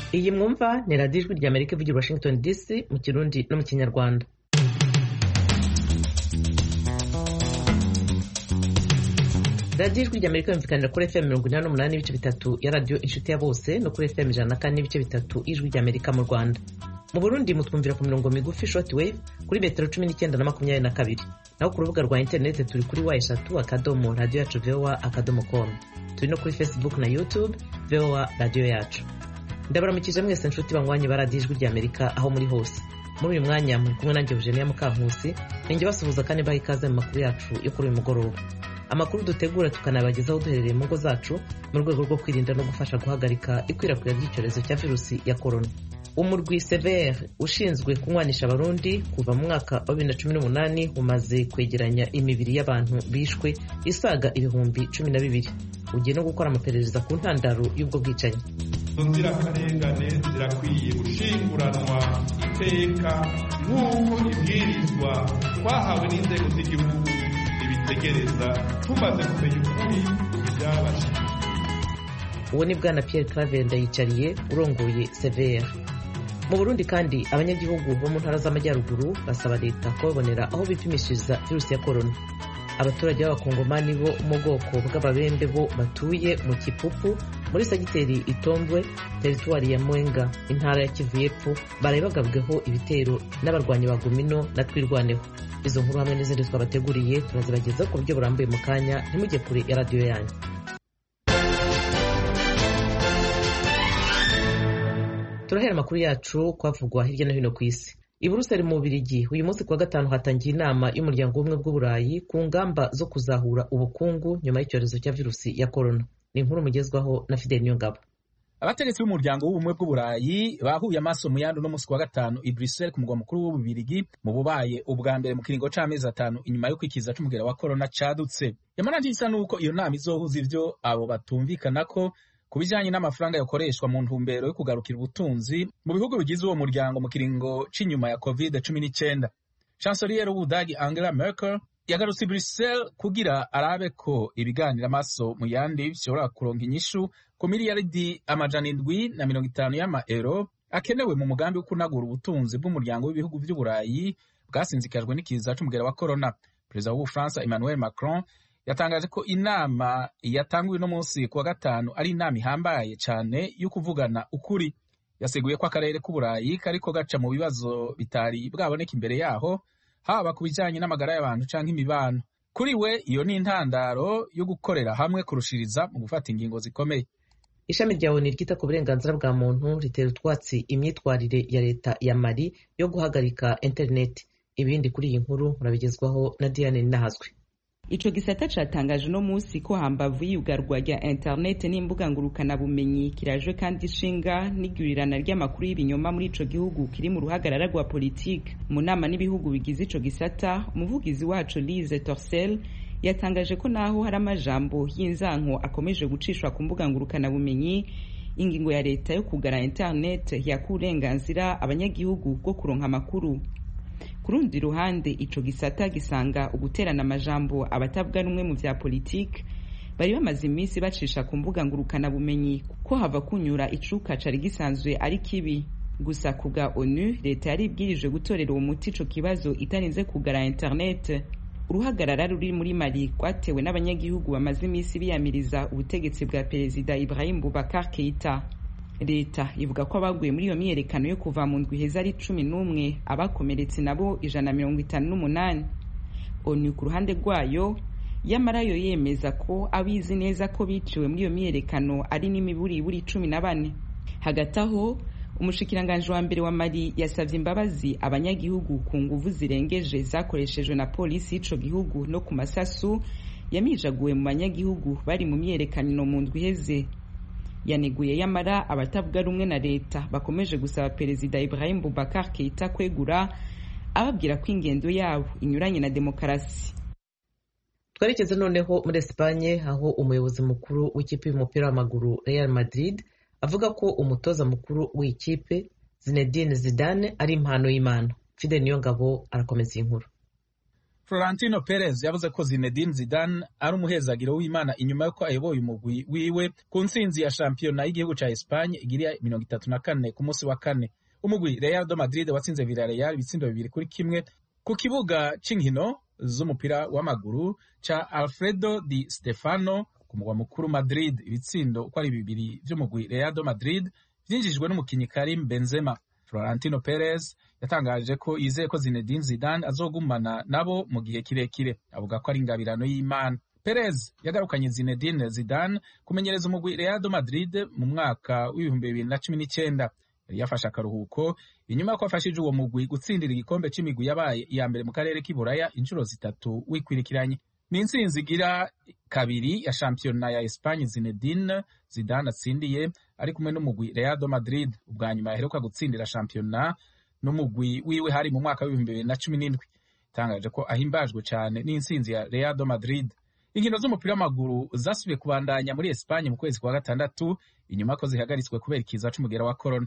Iyi mwumva ni radiyo ijwi rya Amerika ivugira Washington DC mu Kirundi no mu Kinyarwanda. Radiyo ijwi rya Amerika yumvikanira kuri FM 88 n'ibice bitatu ya radiyo inshuti ya bose no kuri FM 104 n'ibice bitatu ijwi rya Amerika mu Rwanda. Mu Burundi mutwumvira ku mirongo migufi shortwave kuri metero 19 na 22. Naho ku rubuga rwa internet turi kuri wa3.radio.voa.com. Turi no kuri Facebook na YouTube VOA Radio Yacu. Ndabaramukije mwese nshuti banywanyi ba radiyo ijwi rya Amerika aho muri hose. Muri uyu mwanya muri kumwe nanjye Eugenia Mukankusi, ninjye basuhuza kandi baha ikaze mu makuru yacu yo kuri uyu mugoroba. Amakuru dutegura tukanabagezaho duherereye mu ngo zacu mu rwego rwo kwirinda no gufasha guhagarika ikwirakwira ry'icyorezo cya virusi ya corona. Umurwi Severe ushinzwe kunywanisha abarundi kuva mu mwaka wa 2018 umaze kwegeranya imibiri y'abantu bishwe isaga ibihumbi 12. Ugiye no gukora amaperereza ku ntandaro y'ubwo bwicanyi. Inzirakarengane zirakwiye gushinguranwa iteka nk'uko ibwirizwa twahawe n'inzego z'igihugu ibitegereza tumaze kumenya ukuri ibyabaye. Uwo ni Bwana Pierre Claver Ndayicariye urongoye Severe. Mu Burundi kandi abanyagihugu bo mu ntara z'amajyaruguru basaba leta kubabonera aho bipimishiriza virusi ya corona. Abaturage b'abakongomani bo mu bwoko bw'ababembe bo batuye mu Kipupu muri segiteri Itombwe, teritwari ya Mwenga, intara ya Kivu y'Epfo, baraye bagabweho ibitero n'abarwanyi ba Gumino na Twirwaneho. Izo nkuru hamwe n'izindi twabateguriye turazibageza ku buryo burambuye mu kanya, ntimujye kure ya radiyo yanyu. Turahera amakuru yacu kwavugwa hirya no hino ku isi. I Buruseli mu Bubiligi uyu munsi kuwa gatanu hatangiye inama y'umuryango w'ubumwe bw'Uburayi ku ngamba zo kuzahura ubukungu nyuma y'icyorezo cya virusi ya corona. Ni inkuru mugezwaho na Fidel Niyongabo. Abategetsi b'umuryango w'ubumwe bw'Uburayi bahuye amaso mu yandi no munsi kuwa gatanu i Brussels ku mugwa mukuru w'Ububiligi mu bubaye ubwa mbere mu kiringo c'amezi 5 inyuma yo kwikiza c'umugera wa corona cadutse. Yamara ntisa nuko iyo nama izohuza ivyo abo batumvikanako ku bijanye n'amafaranga yakoreshwa mu ntumbero yo kugarukira ubutunzi mu bihugu bigize uwo muryango mu kiringo c'inyuma ya COVID-19. Chancelier w'Ubudagi Angela Merkel yagarutse i Brussels kugira arabe ko ibiganira amaso mu yandi bishobora kuronka inyishu ku miliyaridi 750 y'amaeuro akenewe mu mugambi wo kunagura ubutunzi bw'umuryango w'ibihugu vy'Uburayi bwasinzikajwe n'ikiza c'umugera wa corona. Perezida w'Ubufaransa Emmanuel Macron yatangaje ko inama yatanguye no munsi kuwa gatanu ari inama ihambaye cyane yo kuvugana ukuri. Yaseguye ko akarere k'Uburayi kariko gaca mu bibazo bitari bwaboneka imbere yaho, haba ku bijanye n'amagara y'abantu canke imibano. Kuri we iyo ni intandaro yo gukorera hamwe kurushiriza mu gufata ingingo zikomeye. Ishami rya ONU ryita ku burenganzira bwa muntu ritera utwatsi imyitwarire ya leta ya Mali yo guhagarika internet. Ibindi kuri iyi nkuru murabigezwaho na Diane Nahazwe. Ico gisata catangaje no musi ko hambavu y'ugarwa rya internet n'imbuga ngurukana bumenyi kiraje kandi ishinga n'igurirana ry'amakuru y'ibinyoma muri ico gihugu kiri mu ruhagarara rwa politique. Mu nama n'ibihugu bigize ico gisata, umuvugizi wacu Lise Torsel yatangaje ko naho hari amajambo y'inzanko akomeje gucishwa ku mbuga ngurukana bumenyi, ingingo ya leta yo kugara internet yakurenganzira abanyagihugu bwo kuronka amakuru. Kurundi ruhande ico gisata gisanga uguterana amajambo abatavuga rumwe mu vya politique bari bamaze iminsi bacisha ku mbuga ngurukana bumenyi ko hava kunyura icuka cari gisanzwe ari kibi. Gusa kubwa ONU leta yari ibwirije gutorera uwo muti ico kibazo itarinze kugara internet. Uruhagarara ruri muri Mali kwatewe n'abanyagihugu bamaze iminsi biyamiriza ubutegetsi bwa Perezida Ibrahim Boubacar Keita. Leta ivuga ko abaguye muri iyo myiyerekano yo kuva mu ndwi heza ari 11, abakomeretse nabo 158. ONU ku ruhande rwayo yamara yo yemeza ko abizi neza ko biciwe muri iyo myiyerekano ari n'imiburiburi 14. Hagati aho umushikiranganje wa mbere wa Mali yasavye imbabazi abanyagihugu ku nguvu zirengeje zakoreshejwe na polisi y'ico gihugu no ku masasu yamijaguwe mu banyagihugu bari mu myiyerekano mu ndwi heze. Yaneguye yamara abatavuga rumwe na leta bakomeje gusaba Perezida Ibrahim Boubacar Keita kwegura, ababwira ko ingendo yabo inyuranye na demokarasi. Twerekeze noneho muri Espagne aho umuyobozi mukuru w'ikipe y'umupira w'amaguru Real Madrid avuga ko umutoza mukuru w'ikipe Zinedine Zidane ari impano y'Imana. Fidel Niyongabo arakomeza inkuru. Florentino Perez yavuze ko Zinedine Zidane ari umuhezagiro w'Imana inyuma yuko ayoboye umugwi wiwe ku ntsinzi ya shampiyona y'igihugu ca Espagne igira 34 ku munsi wa kane. Umugwi Real de Madrid watsinze Villarreal ibitsindo 2-1 ku kibuga c'inkino z'umupira w'amaguru ca Alfredo Di Stefano ku mugwa mukuru Madrid. Ibitsindo uko ari 2 vy'umugwi Real de Madrid vyinjijwe n'umukinyi Karim Benzema. Florentino Perez yatangaje ko yizeye ko Zinedine Zidane azogumana nabo mu gihe kirekire, avuga ko ari ingabirano y'Imana. Perez yagarukanye Zinedine Zidane kumenyereza umugwi Real de Madrid mu mwaka w'2019. Yari yafashe akaruhuko inyuma ko afashije uwo mugwi gutsindira igikombe c'imigwi yabaye iya mbere mu karere k'Iburaya inshuro 3 wikwirikiranye. Ni intsinzi igira 2 ya shampiyona ya Espagne Zinedine Zidane atsindiye ari kumwe n'umugwi Real de Madrid. Ubwa nyuma yaheruka gutsindira shampiyona n'umugwi wiwe hari mu mwaka w'2017. Tangaje ko ahimbajwe cyane n'intsinzi ya Real de Madrid. Inkino z'umupira w'amaguru zasubiye kubandanya muri Espagne mu kwezi kwa gatandatu inyuma ko zihagaritswe kubera ikiza c'umugera wa corona.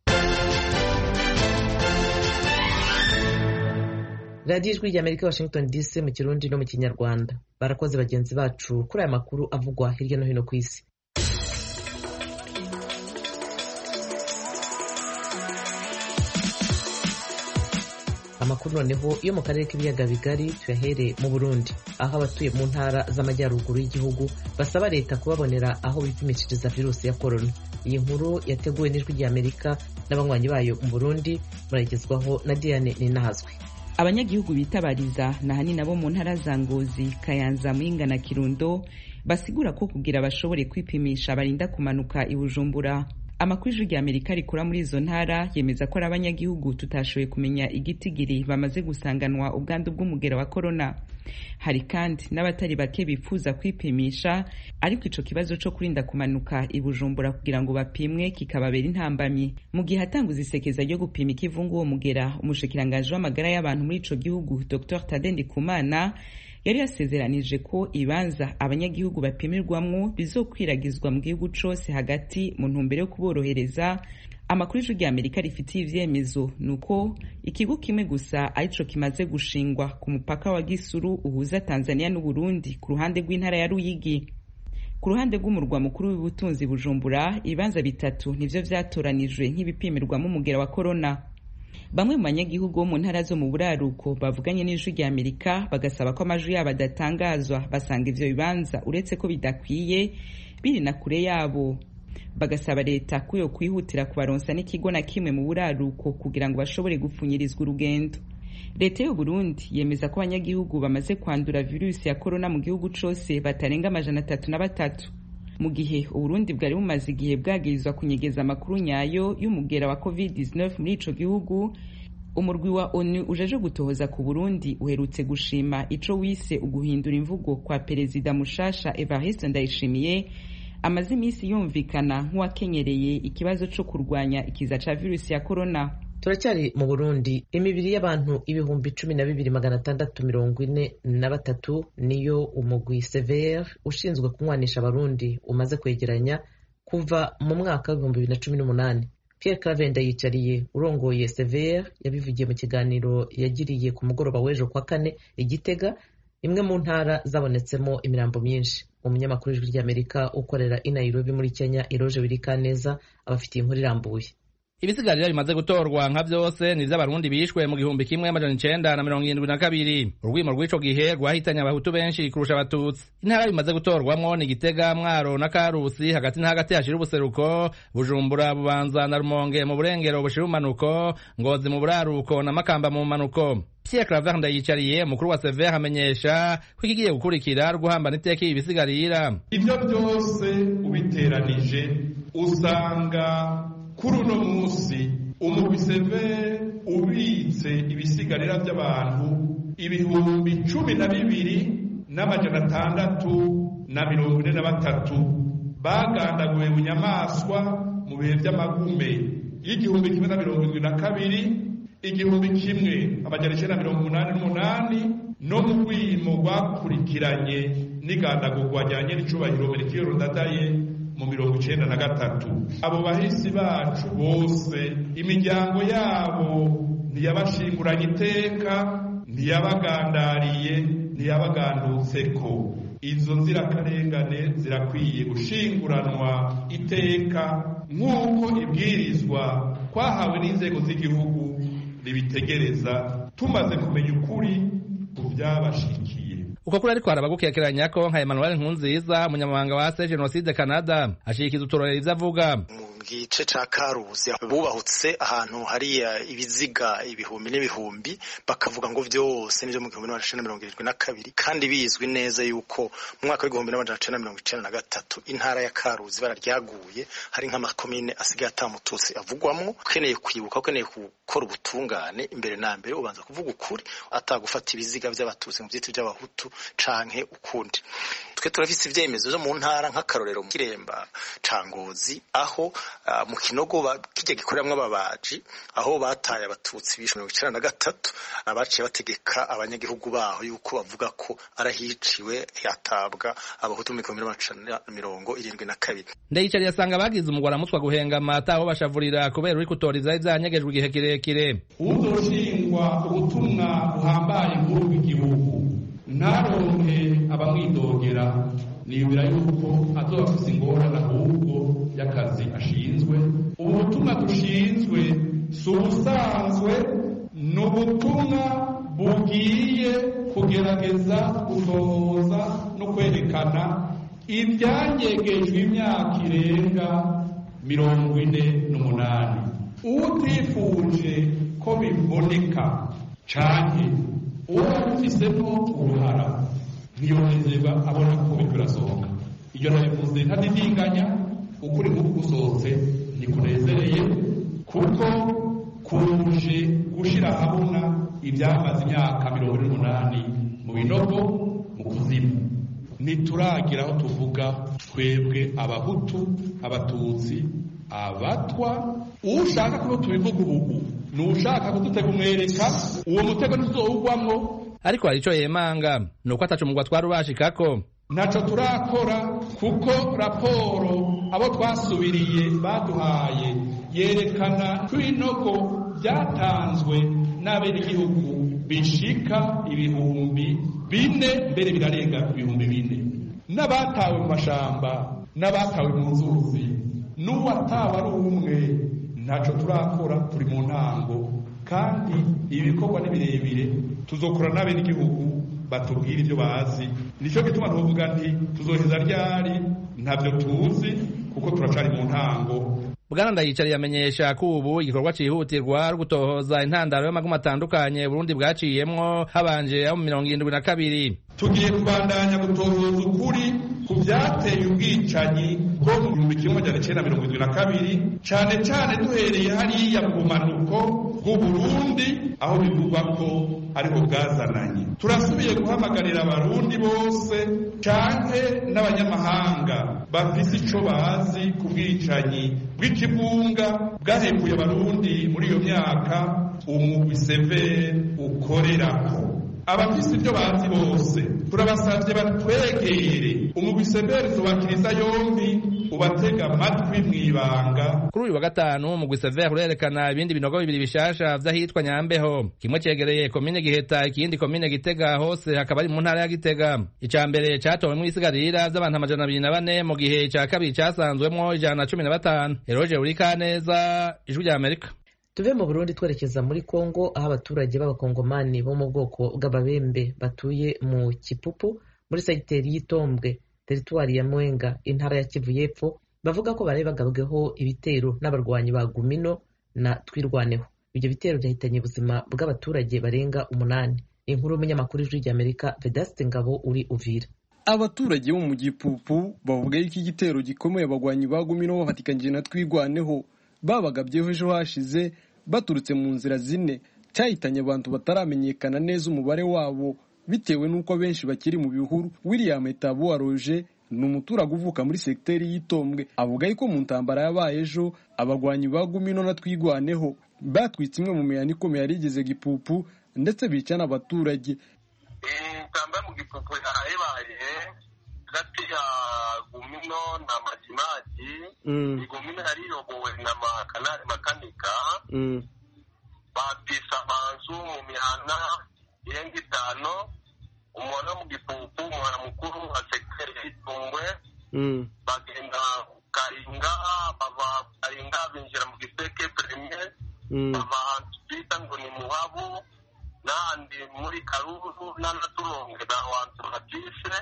radiyo ijwi ry'Amerika Washington DC mu Kirundi no mu Kinyarwanda. Barakoze bagenzi bacu kuri aya makuru avugwa hirya no hino ku isi. Amakuru noneho yo mu karere k'ibiyaga bigari tuyahere mu Burundi, aho abatuye mu ntara z'amajyaruguru y'igihugu basaba leta kubabonera aho bipimishiriza virusi ya corona. Iyi nkuru yateguwe n'ijwi ry'Amerika n'abanywanyi bayo mu Burundi, muragezwaho na Diane Ninahazwe. Abanyagihugu bitabariza na hanini abo mu ntara za Ngozi, Kayanza, Muyinga na Kirundo basigura ko kugira bashobore kwipimisha barinda kumanuka i Bujumbura. Amakuru y'ijwi ry'Amerika rikura muri izo ntara yemeza ko ari abanyagihugu tutashoboye kumenya igitigiri bamaze gusanganwa ubwandu bw'umugera wa corona. Hari kandi n'abatari bake bifuza kwipimisha, ariko ico kibazo co kurinda kumanuka i Bujumbura kugira ngo bapimwe kikababera intambamyi. Mu gihe hatanguza isekeza ryo gupima ikivungu uwo mugera, umushikiranganje w'amagara y'abantu muri ico gihugu Dr Tade Ndikumana yari yasezeranije ko ibanza abanyagihugu bapimirwamwo bizokwiragizwa mu gihugu cose hagati mu ntumbero yo kuborohereza. Amakuru y'ijwi ry'Amerika rifitiye ivyemezo nuko ikigo kimwe gusa arico kimaze gushingwa ku mupaka wa Gisuru uhuza Tanzania n'u Burundi ku ruhande rw'intara ya Ruyigi. Ku ruhande rw'umurwa mukuru w'ubutunzi Bujumbura, ibibanza 3 nivyo vyatoranijwe nk'ibipimirwamo umugera wa corona. Bamwe mu banyagihugu bo mu ntara zo mu buraruko bavuganye n'ijwi ry'Amerika bagasaba ko amajwi yabo adatangazwa, basanga ivyo bibanza uretse ko bidakwiye biri na kure yabo. Bagasaba leta kuyo kwihutira kubaronsa n'ikigo na kimwe mu buraruko kugira ngo bashobore gupfunyirizwa urugendo. Leta y'u Burundi yemeza ko abanyagihugu bamaze kwandura virusi ya corona mu gihugu cose batarenga 303. Mu gihe Uburundi bwari bumaze igihe bwagirizwa kunyegeza amakuru nyayo y'umugera wa COVID-19 muri ico gihugu, umurwi wa ONU ujeje gutohoza ku Burundi uherutse gushima ico wise uguhindura imvugo kwa perezida mushasha Evariste Ndayishimiye amaze imisi yumvikana nk'uwakenyereye ikibazo co kurwanya ikiza ca virusi ya corona. Turacyari mu Burundi, imibiri y'abantu 12,643 niyo umugwi Sever ushinzwe kunywanisha abarundi umaze kwegeranya kuva mu mwaka wa 2018. Pierre Claver Ndayicariye urongoye Sever yabivugiye mu kiganiro yagiriye ku mugoroba w'ejo kwa kane i Gitega, imwe mu ntara zabonetsemo imirambo myinshi. Umunyamakuru w'ijwi ry'Amerika ukorera i Nairobi muri Kenya, Eroje Wirikaneza, abafitiye inkuru irambuye. Ibisigarira bimaze gutorwa nka vyose ni vy'abarundi bishwe mu 1972. Urwimo rw'ico gihe rwahitanye abahutu benshi kurusha abatutsi. Intara bimaze gutorwamwo ni Gitega, Mwaro na Karusi, hagati na hagati hashira ubuseruko, Bujumbura, Bubanza na Rumonge mu burengero bushira umanuko, Ngozi mu buraruko na Makamba mu manuko. Pierre Claver Ndayicariye umukuru wa Sever amenyesha ko ikigiye gukurikira guhambana iteka ibisigarira. Ivyo byose ubiteranije usanga kuri uno munsi umugwi Sever ubitse ibisigarira by'abantu 12,643 bagandaguwe mu nyamaswa mu bihe by'amagume y'1972, 1988 no mu rwimo rwakurikiranye n'igandagurwa ryanye n'icubahiro Melchior Ndadaye mu 1993. Abo bahisi bacu bose imiryango yabo ntiyabashinguranye iteka, ntiyabagandariye ntiyabagandutseko. Izo nzirakarengane zirakwiye gushinguranwa iteka nk'uko ibwirizwa twahawe n'inzego z'igihugu ribitegereza, tumaze kumenya ukuri ku byabashikiye. Uko kuri ariko harabagukekeranya ko nka Emmanuel Nkunziza umunyamabanga wa ACE Genocide Canada ashikiza utororera ivyo avuga. Gice ca Karuzi bubahutse ahantu hariya ibiziga ibihumbi n'ibihumbi bakavuga ngo vyose nivyo mu 1972 kandi bizwi neza yuko mu mwaka wa 1993 intara ya Karuzi bararyaguye hari nk'amakomine asigaye atamututsi avugwamwo. Ukeneye kwibuka, ukeneye gukora ubutungane imbere na mbere ubanza kuvuga ukuri atagufata ibiziga vy'abatutsi mu vyitwa by'abahutu canke ukundi. Twe turafise ivyemezo byo mu ntara nk'akarorero mu Kiremba ca Ngozi aho mu Kinogo kijya gikoreramwe ababaji aho bataye abatutsi bishe 1993 abaciye bategeka abanyagihugu baho yuko bavuga ko arahiciwe yatabwa abahutu mu 1972. Ndayicari yasanga bagize umugwara mutwa guhengama ataho bashavurira kubera uri kutoriza ivyanyegejwe igihe kirekire. Uzoshingwa ubutumwa buhambaye nk'uru bw'igihugu ntaronke abamwidogera niyumvira yuko azoba afise ingorane ahubwo y'akazi ashinzwe. Ubutumwa dushinzwe si ubusanzwe, ni ubutumwa bugiye kugerageza gutohoza no kwerekana ibyanyegejwe imyaka irenga 48. Utifuje ko biboneka canke uwo abifisemo uruhara ntiyonezerwa abona ko birasohoka. Iyo nabivuze ntadidinganya, ukuri nk'uku gusohotse ntikunezereye kuko kuje gushira habona ibyamaze imyaka 48 mu binogo mu kuzimu. Nituragira aho tuvuga twebwe abahutu, abatutsi, abatwa. Ushaka ko tubivuga ubu nushaka kudutega umwereka uwo mutego ntuzowugwamwo. Ariko hari ico yemanga nuko atacu mugwa twarubashikako. Naco turakora kuko raporo abo twasubiriye baduhaye yerekana ko inogo byatanzwe n'abenegihugu bishika 4,000 mbere birarenga 4,000 n'abatawe mu mashamba n'abatawe mu nzuzi n'uwatawe ari umwe. Naco turakora, turi mu ntango kandi ibikorwa n'ibirebire tuzokora n'abenegihugu batubwira ibyo bazi. Nico gituma tuvuga nti tuzoheza ryari ntavyo tuzi kuko turacari mu ntango. Bwana Ndayicari yamenyesha ko ubu igikorwa cihutirwa gutohoza intandaro y'amaguma atandukanye Burundi bwaciyemwo habanje mu 1972. Tugiye kubandanya gutohoza ukuri ku byateye ubwicanyi bwo mu 1972 cane cane duhereye hariya mu bumanuko bw'u Burundi aho bivugwa ko ariho bwazananye. Turasubiye guhamagarira abarundi bose canke n'abanyamahanga bafise ico bazi ku bwicanyi bw'ikivunga bwahekuye abarundi muri iyo myaka umugwi severe ukorerako. Abafise ibyo bazi bose turabasavye batwegere umugwi severe tubakiriza yombi ubatega amatwi mwibanga. Kuri uyu wa gatanu umugwi severe urerekana ibindi binogo bibiri bishasha vy'ahitwa Nyambeho. Kimwe cegereye komine Giheta, ikindi komine Gitega, hose hakaba ari mu ntara ya Gitega. Ica mbere catowemwo isigarira z'abantu 204 mu gihe ica kabiri casanzwemwo 115. Eroje Urikaneza, Ijwi rya Amerika. Tuve mu Burundi twerekeza muri Kongo aho abaturage b'abakongomani bo mu bwoko bw'ababembe batuye mu Kipupu muri segiteri y'Itombwe, teritwari ya Mwenga, intara ya Kivu y'Epfo, bavuga ko bari bagabweho ibitero n'abarwanyi ba Gumino na Twirwaneho. Ibyo bitero byahitanye ubuzima bw'abaturage barenga 8. Inkuru y'umunyamakuru w'Ijwi rya Amerika Vedaste Ngabo uri Uvira. Abaturage bo mu Gipupu bavuga ko igitero gikomeye abagwanyi ba Gumino bafatikanye na Twirwaneho babagabyeho ejo hashize baturutse mu nzira zine cyahitanye abantu bataramenyekana neza umubare wabo bitewe nuko benshi bakiri mu bihuru. William Etabo Roger ni umuturage uvuka muri sekiteri y'Itombwe, avuga ko mu ntambara yabaye ejo abagwanyi ba Gumino na Twirwaneho batwitse imwe mu miyani ikomeye yarigeze Gipupu ndetse bica n'abaturage. Intambara mu Gipupu yabaye hagati ya Gumino na Majimaji. Gumino yariyobowe na makanika batisa amazu mu mihana irenga 5 umuntu mu gipupu umwana mukuru wa sekiteri y'Itungwe bagenda Karinga bava Karinga binjira mu Giseke premier bava ahantu bita ngo ni Muhabu n'ahandi muri Karuzu n'Anaturonge n'ahantu hatise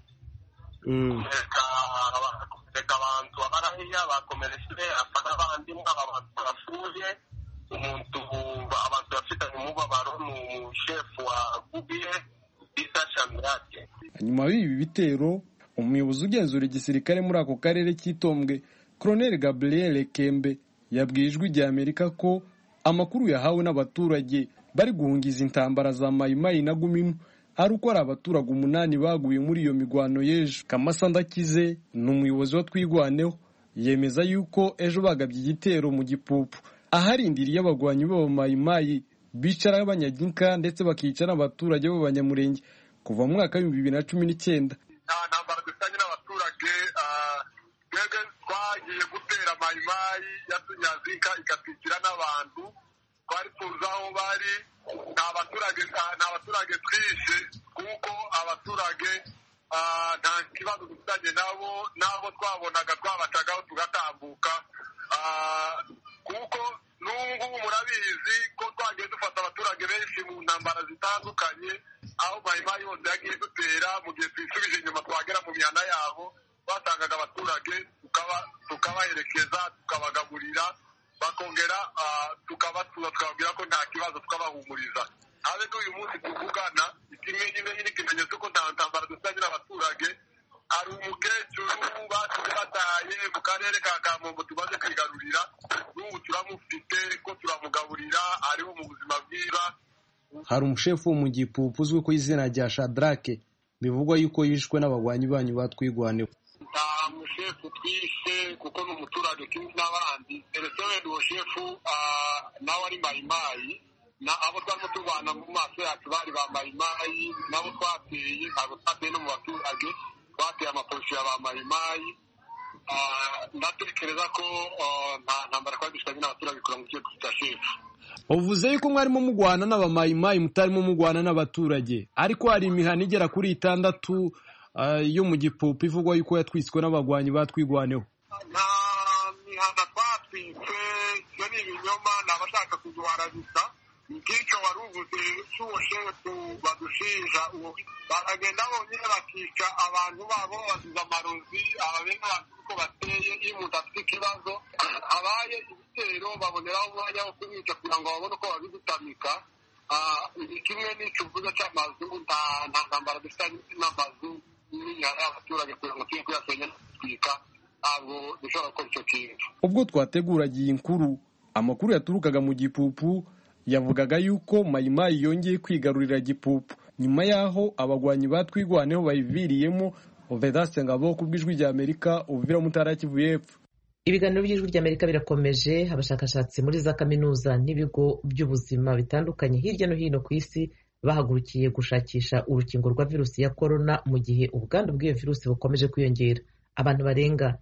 reka abantu abarahiya bakomereshe afana abandi abantu bafuye umuntu abantu bafitanye umubabaro mu chef wa Gubiye Isa Shamrake. Nyuma y'ibi bitero umuyobozi ugenzura igisirikare muri ako karere cy'Itombwe Colonel Gabriel Kembe yabwiye Ijwi ry'Amerika ko amakuru yahawe n'abaturage bari guhungiza intambara za Mayimayi na Gumino ari uko ari abaturage 8 baguye muri iyo migwano y'ejo. Kamasa Ndakize ni umuyobozi wa Twigwaneho yemeza yuko ejo bagabye igitero mu gipupu aharindiriye abagwanyi b'aba Mayimayi bicara abanyaginka ndetse bakicara abaturage b'abanyamurenge kuva mu mwaka wa 2019. Ntambara dusanye n'abaturage twebwe twagiye gutera Mayimayi yatunyazinka ikatwikira n'abantu twari tuzi aho bari n'abaturage twishe kuko abaturage nta kibazo dufitanye nabo twabonaga twabacagaho tugatambuka kuko n'ubu murabizi ko twagiye dufata abaturage benshi mu ntambara zitandukanye aho Mayimayi yose yagiye dutera mu gihe twisubije inyuma twagera mu mihana yabo basangaga abaturage tukabaherekeza tukabagaburira bakongera tukababwira ko nta kibazo tukabahumuriza. Habe n'uyu munsi tuvugana ikimenyetso ko nta ntambara dusanye n'abaturage ari umukecuru basize bataye mu karere ka Kamombo tumaze kwigarurira n'ubu turamufite ko turamugaburira ariho mu buzima bwiza. Hari umushefu wo mu gipupu uzwi ku izina rya Shadrake bivugwa yuko yishwe n'abagwanyi banyu batwigwaneho. Nta mushefu twishe kuko n'umuturage kimwe n'abandi Eresewe uwo shefu nawe ari Mayimayi na abo twarimo turwana mu maso yacu bari ba Mayimayi nabo twateye ntabwo twateye no mu baturage twateye amapolisi ya ba Mayimayi. Ndatekereza ko nta ntambara twari dufitanye n'abaturage kura mu kigo cya shefu. Uvuze yuko mwarimo mugwana n'abamayimayi mutarimo mugwana n'abaturage ariko hari imihana igera kuri 6 yo mu gipupu ivugwa yuko yatwiswe n'abagwanyi batwigwaneho. Nta mihana twatwitse yo ni ibinyoma n'abashaka kuduharabisa ikico waruvuze cy'uwo shefu badushinja baragenda bonyine bakica abantu babo baziza amarozi ababene abantu ko bateye iyo umuntu afite ikibazo abaye ibitero baboneraho umwanya wo kubica kugira ngo babone uko babidutamika. Kimwe n'icuvuza cy'amazu nta ntambara dufitanye n'amazu n'imihana y'abaturage kugira ngo tujye kuyasenya twika ntabwo dushobora gukora icyo kintu. Ubwo twateguraga iyi nkuru amakuru yaturukaga mu gipupu yavugaga yuko Mayimayi yongeye kwigarurira gipupu nyuma yaho abagwanyi batwigwaneho bayiviriyemo. Vedaste Ngabo ku bw'Ijwi ry'Amerika Uvira Mutara Kivu y'Epfo. Ibiganiro by'Ijwi ry'Amerika birakomeje. Abashakashatsi muri za kaminuza n'ibigo by'ubuzima bitandukanye hirya no hino ku isi bahagurukiye gushakisha urukingo rwa virusi ya corona mu gihe ubwandu bw'iyo virusi bukomeje kwiyongera. Abantu barenga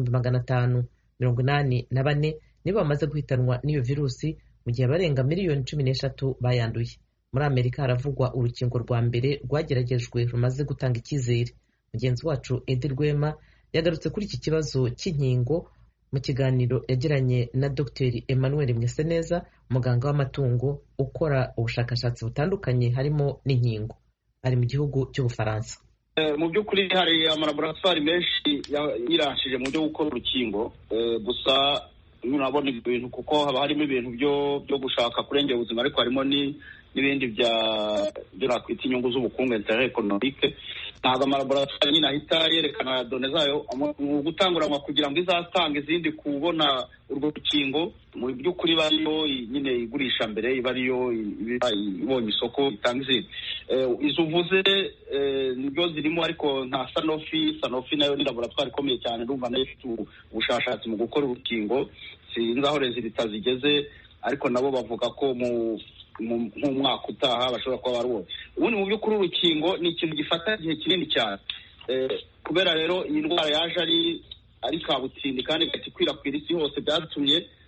584 nibo bamaze guhitanwa n'iyo virusi mu gihe abarenga miliyoni 13 bayanduye. Muri Amerika haravugwa urukingo rwa mbere rwageragejwe rumaze gutanga icyizere. Mugenzi wacu Edi Rwema yagarutse kuri iki kibazo cy'inkingo mu kiganiro yagiranye na Dr Emmanuel Mweseneza, umuganga w'amatungo ukora ubushakashatsi butandukanye harimo n'inkingo. Ari mu gihugu cy'Ubufaransa. Mu by'ukuri hari amalaboratwari menshi yirashije mu byo gukora urukingo, gusa murabona ibintu kuko haba harimo ibintu byo gushaka kurengera ubuzima ariko harimo n'ibindi byo nakwita inyungu z'ubukungu intérêt économique. Ntabwo amalaboratwari nyine ahita yerekana done zayo mu gutanguranwa kugira ngo izatanga izindi kubona urwo rukingo. Mu by'ukuri bariyo nyine igurisha mbere iba ariyo ibonye isoko itanga izindi. Izo uvuze nibyo zirimo ariko nka Sanofi nayo ni laboratwari ikomeye cyane ndumva nayo ifite ubushakashatsi mu gukora urukingo. Sinzi aho rezilita zigeze ariko nabo bavuga ko nk'umwaka utaha bashobora kuba barubonye. Ubundi mu by'ukuri urukingo ni ikintu gifata igihe kinini cyane, kubera rero iyi ndwara yaje ari kabutindi kandi igahita ikwirakwira isi hose, byatumye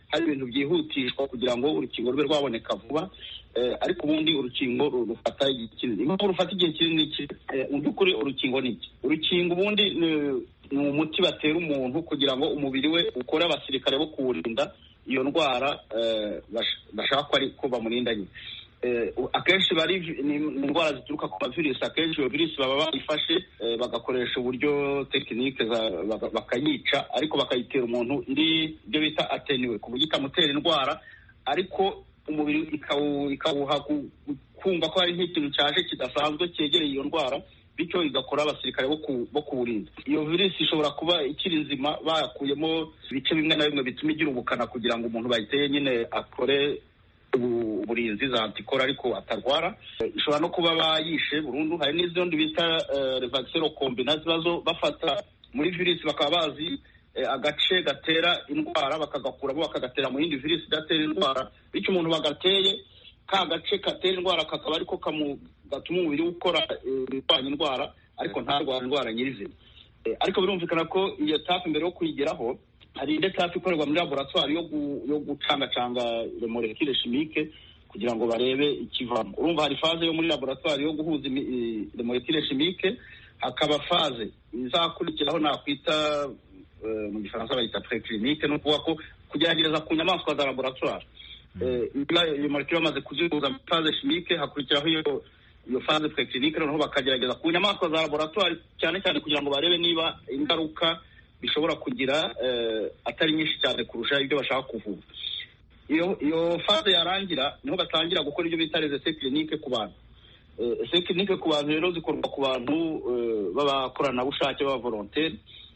hari ibintu byihutishwa kugira ngo urukingo rube rwaboneka vuba, ariko ubundi urukingo rufata igihe kinini. Impamvu rufata igihe kinini mu by'ukuri urukingo ni iki? Urukingo ubundi ni umuti batera umuntu kugira ngo umubiri we ukore abasirikare bo kuwurinda iyo ndwara bashaka ko bamurinda nyine. Akenshi ni indwara zituruka ku mavirusi. Akenshi iyo virusi baba bayifashe bagakoresha uburyo tekinike bakayica, ariko bakayitera umuntu ibyo bita ateniwe, ku buryo ikamutera indwara, ariko umubiri ikawuha kumva ko hari nk'ikintu cyaje kidasanzwe cyegereye iyo ndwara, bityo igakora abasirikare bo kuwurinda. Iyo virusi ishobora kuba ikiri nzima, bakuyemo ibice bimwe na bimwe bituma igira ubukana kugira ngo umuntu bayiteye nyine akore uburinzi za antikora ariko atarwara. Ishobora no kuba bayishe burundu. Hari n'izindi bita vaccine combination, zibazo bafata muri virusi bakaba bazi agace gatera indwara bakagakuramo bakagatera mu yindi virusi idatera indwara, bityo umuntu bagateye ka gace katera indwara kakaba ariko gatuma umubiri ukora irwanya indwara ariko ntarwara indwara nyirizina. Ariko birumvikana ko iyo etape mbere yo kuyigeraho hari indi etape ikorerwa muri laboratoire yo gucangacanga molecule chimique kugira ngo barebe ikivamo. Urumva hari faze yo muri laboratoire yo guhuza molecule chimique, hakaba faze izakurikiraho nakwita mu gifaransa bayita préclinique, no kuvuga ko kugerageza ku nyamaswa za laboratoire. Iyo molecule bamaze kuzihuza mu faze chimique, hakurikiraho iyo faze préclinique, noneho bakagerageza ku nyamaswa za laboratoire cyane cyane kugira ngo barebe niba ingaruka bishobora kugira atari nyinshi cyane kurusha ibyo bashaka kuvura. Iyo faze yarangira niho batangira gukora ibyo bita les essais cliniques ku bantu. Essais cliniques ku bantu rero zikorwa ku bantu b'abakoranabushake b'aba volontaire,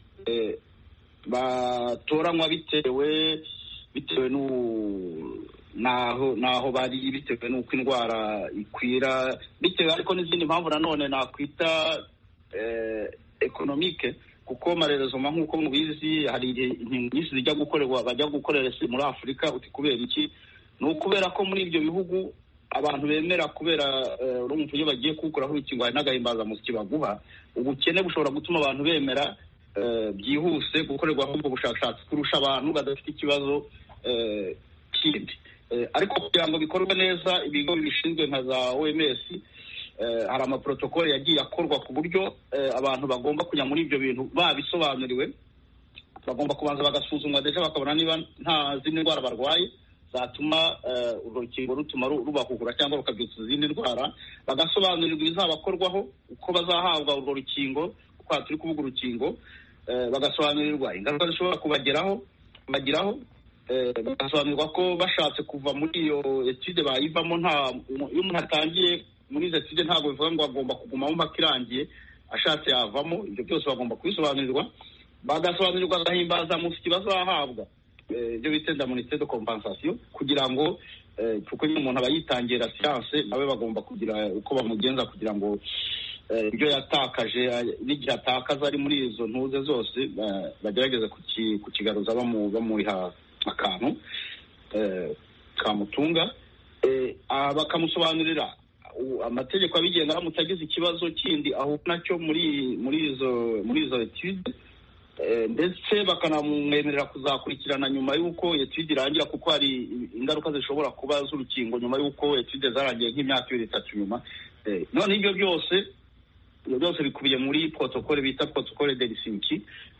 batoranywa bitewe naho bari, bitewe n'uko indwara ikwira, bitewe ariko n'izindi mpamvu nanone nakwita economique, kuko marerezoma nk'uko mubizi hari inkingo nyinshi bajya gukorera muri Afurika. Uti kubera iki? Ni ukubera ko muri ibyo bihugu abantu bemera, kubera urumva iyo bagiye kuwukuraho urukingo hari n'agahimbazamusyi baguha, ubukene bushobora gutuma abantu bemera byihuse gukorerwaho ubwo bushakashatsi kurusha abantu badafite ikibazo kindi. Ariko kugira ngo bikorwe neza, ibigo bishinzwe nka za OMS hari amaprotokole yagiye akorwa ku buryo abantu bagomba kujya muri ibyo bintu babisobanuriwe. Bagomba kubanza bagasuzumwa deja bakabona niba nta zindi ndwara barwaye zatuma urwo rukingo rutuma rubahugura cyangwa rukabyutsa izindi ndwara, bagasobanurirwa ibizabakorwaho, uko bazahabwa urwo rukingo, uko turi kuvuga urukingo, bagasobanurirwa ingaruka zishobora kubagiraho, bagasobanurirwa ko bashatse kuva muri iyo etude bayivamo. Iyo umuntu atangiye muri izo etude ntabwo bivuga ngo agomba kugumamo mpaka irangiye, ashatse yavamo. Ibyo byose bagomba kubisobanurirwa, bagasobanurirwa agahimbazamusyi bazahabwa, ibyo bita indemnité de compensation, kugira ngo kuko nyine umuntu aba yitangira siyanse, nawe bagomba kugira uko bamugenza kugira ngo ibyo yatakaje n'igihe atakaza ari muri izo ntuze zose bagerageza kukigaruza bamuha akantu kamutunga, bakamusobanurira amategeko abigenga aramutse agize ikibazo kindi aho nacyo muri izo etude, ndetse bakanamwemerera kuzakurikirana nyuma y'uko etude irangira, kuko hari ingaruka zishobora kuba z'urukingo nyuma y'uko etude zarangiye nk'imyaka 2-3 nyuma. None ibyo byose bikubiye muri protokole bita protokole de Helsinki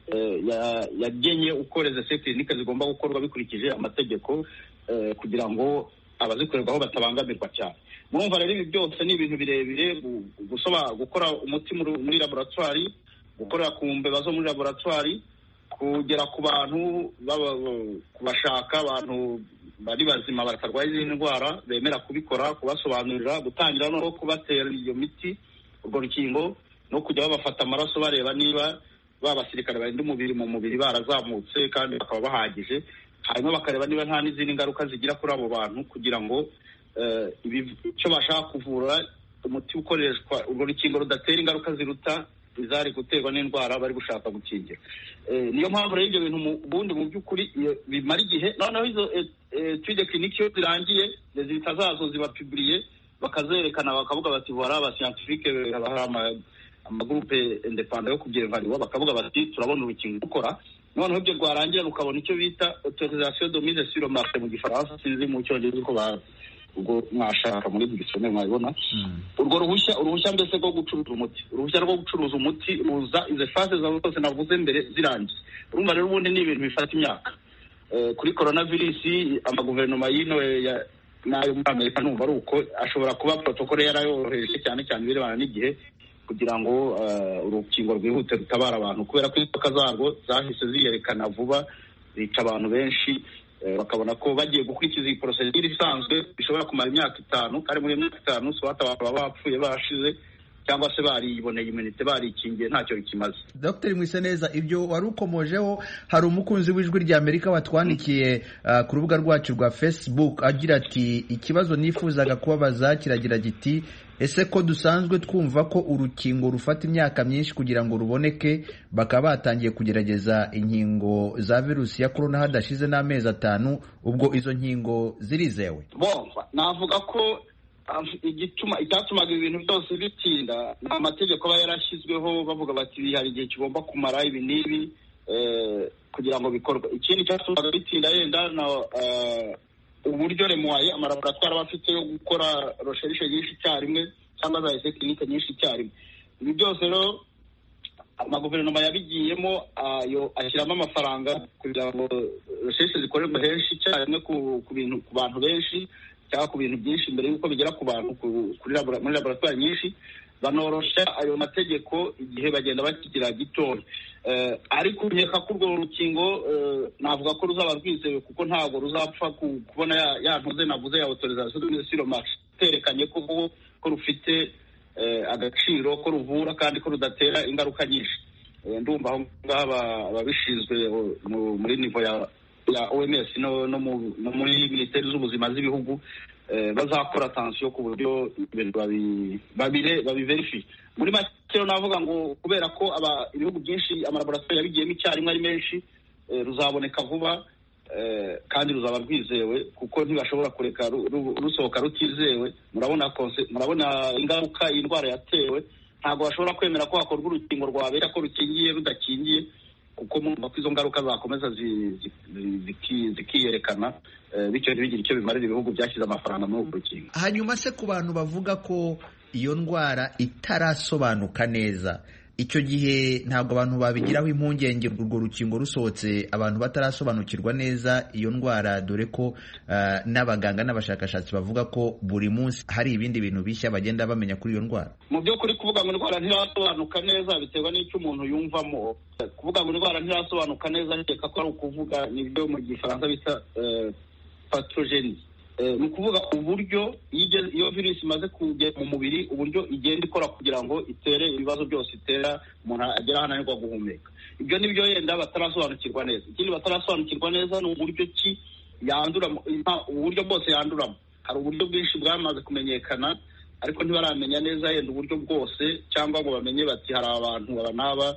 yagenye uko les essais cliniques zigomba gukorwa bikurikije amategeko kugira ngo abazikorerwaho batabangamirwa cyane. Murumva rero ibi byose ni ibintu birebire, gukora umuti muri laboratoire, gukorera ku mbeba zo muri laboratoire, kugera ku bantu kubashaka abantu bari bazima batarwaye izindi ndwara bemera kubikora, kubasobanurira, gutangira no kubatera iyo miti, urwo rukingo, no kujya babafata amaraso bareba niba babasirikare barinda umubiri mu mubiri barazamutse kandi bakaba bahagije, hanyuma bakareba niba nta n'izindi ngaruka zigira kuri abo bantu, kugira ngo icyo bashaka kuvura, umuti ukoreshwa, urwo rukingo rudatera ingaruka ziruta izari guterwa n'indwara bari gushaka gukingira. Niyo mpamvu rero ibyo bintu ubundi mu by'ukuri bimara igihe. Noneho izo etude clinique iyo zirangiye, resultat zazo ziba publiye, bakazerekana bakavuga bati voilà abascientifique, amagroupe independant yo kubyevaluwa, bakavuga bati turabona urukingo rukora, noneho ibyo rwarangira rukabona icyo bita autorisation de mise sur le marché mu gifaransa, sinzi mu cyongereza uko bazi, ubwo mwashaka muri dictionnaire mwabibona. Urwo uruhushya mbese rwo gucuruza umuti, uruhushya rwo gucuruza umuti ruza izo phase zose navuze mbere zirangiye. Urumva rero ubundi ni ibintu bifata imyaka. Kuri coronavirus amaguverinoma y'ino nayo muri Amerika numva ari uko ashobora kuba protokole yarayoroheje cyane cyane birebana n'igihe kugira ngo urukingo rwihute rutabara abantu, kubera ko inzoka zarwo zahise ziyerekana vuba zica abantu benshi, bakabona ko bagiye gukurikiza iyi procedure isanzwe bishobora kumara imyaka 5, kandi muri imyaka 5 so abantu baba bapfuye bashize cyangwa se bariboneye iminite barikingiye ntacyo bikimaze. Dr. Mwiseneza, ibyo wari ukomojeho, hari umukunzi w'ijwi rya Amerika watwandikiye ku rubuga rwacu rwa Facebook agira ati ikibazo nifuzaga kubabaza kiragira giti ese ko dusanzwe twumva ko urukingo rufata imyaka myinshi kugira ngo ruboneke, bakaba batangiye kugerageza inkingo za virusi ya corona hadashize n'amezi 5, ubwo izo nkingo zirizewe? Navuga ko icyatumaga ibintu byose bitinda ni amategeko aba yarashyizweho, bavuga bati hari igihe kigomba kumara ibi n'ibi kugira ngo bikorwe. Ikindi cyatumaga bitinda yenda uburyo remoye amalaboratwari aba afite yo gukora recherche nyinshi icyarimwe cyangwa za essai clinique nyinshi icyarimwe. Ibi byose rero amaguverinoma yabigiyemo ashyiramo amafaranga kugira ngo recherche zikorerwe henshi icyarimwe ku bantu benshi cyangwa ku bintu byinshi mbere y'uko bigera ku bantu muri laboratwari nyinshi, banorosha ayo mategeko igihe bagenda bakigira gitoya. Ariko nkeka ko urwo rukingo navuga ko ruzaba rwizewe kuko ntabwo ruzapfa kubona yantuze navuze ya autorisation de mise sur le marché terekanye ko rufite agaciro, ko ruvura kandi ko rudatera ingaruka nyinshi. Ndumva aho ngaho ababishinzwe muri nivo ya OMS no muri militeri z'ubuzima z'ibihugu bazakora attention ku buryo babiverifiye. Muri make navuga ngo kubera ko ibihugu byinshi amalaboratwari yabigiyemo icyarimwe ari menshi, ruzaboneka vuba kandi ruzaba rwizewe kuko ntibashobora kureka rusohoka rutizewe. Murabona ingaruka iyi ndwara yatewe, ntabwo bashobora kwemera ko hakorwa urukingo rwabera ko rukingiye rudakingiye, kuko mumva ko izo ngaruka zakomeza zikiyerekana, bityo ntibigire icyo bimarira ibihugu byashyize amafaranga muri urwo rukingo. Hanyuma se ku bantu bavuga ko iyo ndwara itarasobanuka neza, icyo gihe ntabwo abantu babigiraho impungenge urwo rukingo rusohotse abantu batarasobanukirwa neza iyo ndwara, dore ko n'abaganga n'abashakashatsi bavuga ko buri munsi hari ibindi bintu bishya bagenda bamenya kuri iyo ndwara? Mu by'ukuri kuvuga ngo indwara ntirasobanuka neza biterwa n'icyo umuntu yumvamo. Kuvuga ngo indwara ntirasobanuka neza nkeka ko ari ukuvuga nibyo mu gifaransa bita pathogenie. Ni ukuvuga uburyo iyo virusi imaze kugera mu mubiri, uburyo igenda ikora kugira ngo itere ibibazo byose itera umuntu agera ahananirwa guhumeka. Ibyo nibyo yenda batarasobanukirwa neza. Ikindi batarasobanukirwa neza ni uburyo ki yandura, uburyo bwose yanduramo. Hari uburyo bwinshi bwamaze kumenyekana ariko ntibaramenya neza yenda uburyo bwose, cyangwa ngo bamenye bati hari abantu n'aba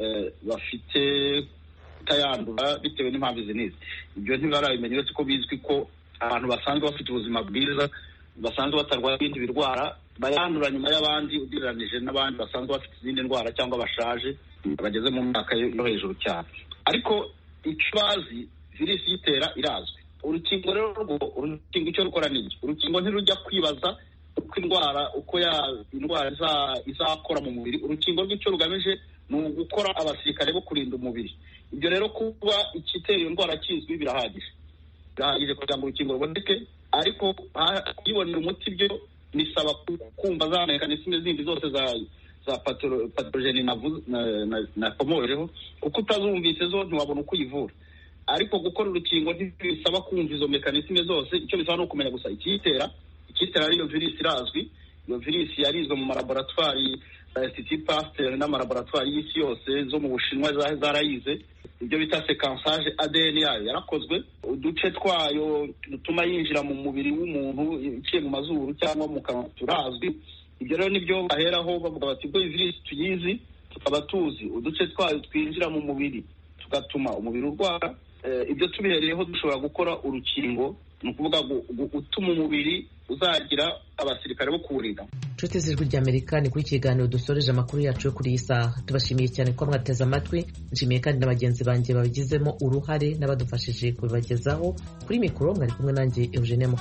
bafite kutayandura bitewe n'impamvu izi n'izi. Ibyo ntibarabimenya uretse ko bizwi ko abantu basanzwe bafite ubuzima bwiza, basanzwe batarwara ibindi birwara, bayandura nyuma y'abandi ugereranije n'abandi basanzwe bafite izindi ndwara cyangwa bashaje bageze mu myaka yo hejuru cyane. Ariko icyo bazi virusi yitera irazwi. Urukingo rero urukingo icyo rukora ni iki? Urukingo ntirujya kwibaza uko indwara izakora mu mubiri. Urukingo rw'icyo rugamije ni ugukora abasirikare bo kurinda umubiri. Ibyo rero kuba ikitera iyo ndwara kizwi birahagije kugira ngo urukingo ruboneke, ariko kuyibonera umuti byo nisaba kumva za mekanisme zindi zose za pathogene nakomojeho, kuko utazumvise zo ntiwabona uko uyivura. Ariko gukora urukingo ntibisaba kumva izo mekanisme zose, icyo bisaba ni ukumenya gusa ikiyitera ari iyo virusi irazwi. Iyo virusi yarizwe mu malaboratwari Institut Pasteur n'amalaboratwari y'isi yose zo mu Bushinwa zarayize. Ibyo bita sequençage ADN yayo yarakozwe, uduce twayo dutuma yinjira mu mubiri w'umuntu iciye mu mazuru cyangwa mu kanwa turazwi. Ibyo rero nibyo baheraho bavuga bati ubwo virusi tuyizi, tukaba tuzi uduce twayo twinjira mu mubiri tugatuma umubiri urwara. Ibyo tubihereyeho dushobora gukora urukingo, ni ukuvuga utuma umubiri uzagira abasirikare bo kuwurinda. inshuti z'ijwi ry'Amerika, ni kuri kiganiro dusoreje amakuru yacu yo kuri iyi saha. Tubashimiye cyane ko mwateze amatwi. Nshimiye kandi na bagenzi banjye babigizemo uruhare n'abadufashije kubibagezaho. Kuri mikoro mwari kumwe nanjye Eugenie